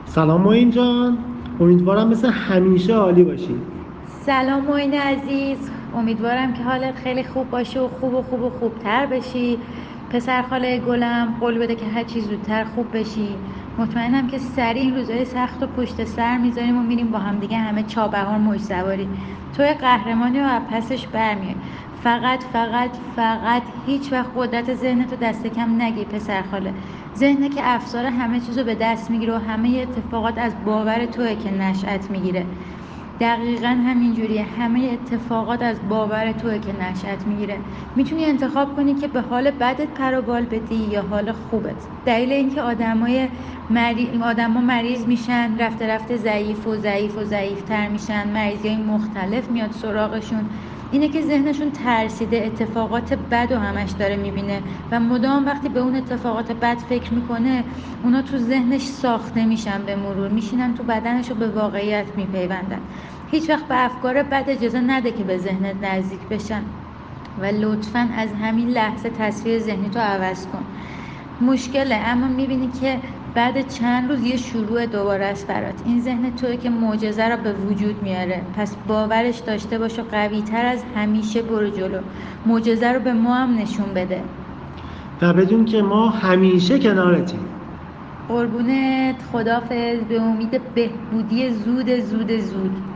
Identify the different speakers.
Speaker 1: سلام معین جان، امیدوارم مثل همیشه عالی باشی.
Speaker 2: سلام معین عزیز، امیدوارم که حالت خیلی خوب باشه و خوبتر بشی. پسر خاله گلم، قول بده که هر چیز زودتر خوب بشی. مطمئنم که سریع این روزهای سخت و پشت سر میذاریم و میریم با هم دیگه همه چابهار موج سواری. توی قهرمانی و از پسش برمیای. فقط هیچ وقت قدرت ذهنتو دست کم نگیر پسر خاله. ذهنه که افسار همه چیزو به دست میگیره و همه اتفاقات از باور توئه که نشأت میگیره. دقیقا همینجوریه، همه اتفاقات از باور توئه که نشأت میگیره. میتونی انتخاب کنی که به حال بدت پر و بال بدی یا حال خوبت. دلیل اینکه آدما مریض میشن، رفته ضعیفتر میشن، مریضی مختلف میاد سراغشون، اینه که ذهنشون ترسیده، اتفاقات بد و همش داره میبینه و مدام وقتی به اون اتفاقات بد فکر میکنه اونا تو ذهنش ساخته میشن، به مرور میشینن تو بدنش و به واقعیت میپیوندن. هیچ وقت به افکار بد اجازه نده که به ذهنت نزدیک بشن و لطفاً از همین لحظه تصویر ذهنی تو عوض کن. مشکله، اما میبینی که بعد چند روز یه شروع دوباره است برات. این ذهن توئه که معجزه را به وجود میاره، پس باورش داشته باش و قوی تر از همیشه برو جلو. معجزه رو به ما هم نشون بده.
Speaker 1: و بدون که ما همیشه کنارتیم.
Speaker 2: قربونت، خدافظ، به امید بهبودی زود.